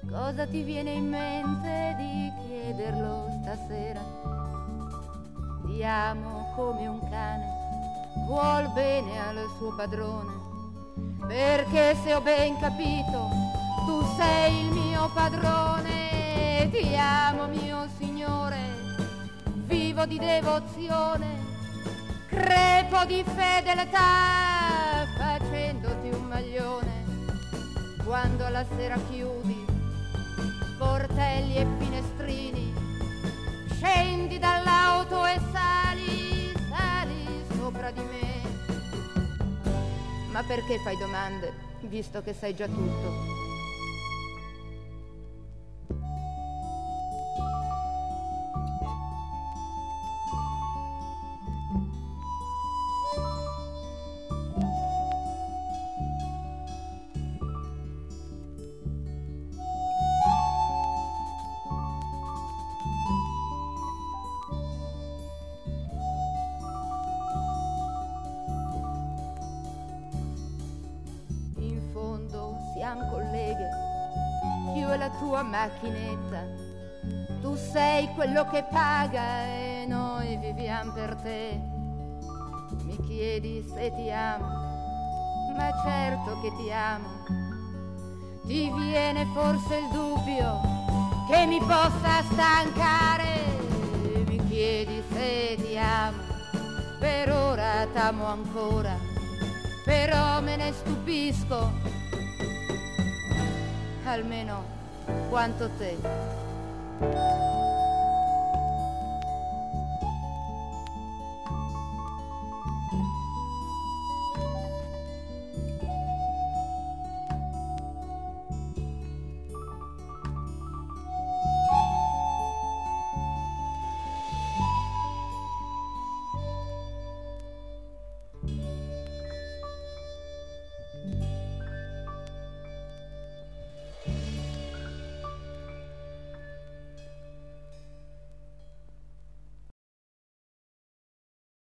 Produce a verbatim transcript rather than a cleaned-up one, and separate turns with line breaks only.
Cosa ti viene in mente di chiederlo stasera? Ti amo come un cane vuol bene al suo padrone, perché se ho ben capito tu sei il mio padrone. Ti amo mio signore, vivo di devozione, crepo di fedeltà facendoti un maglione. Quando alla sera chiudi sportelli e finestrini, scendi dall'auto e sali, sali sopra di me. Ma perché fai domande, visto che sai già tutto? Siamo colleghe, io e la tua macchinetta. Tu sei quello che paga e noi viviamo per te. Mi chiedi se ti amo, ma certo che ti amo. Ti viene forse il dubbio che mi possa stancare. Mi chiedi se ti amo, per ora t'amo ancora, però me ne stupisco almeno quanto te.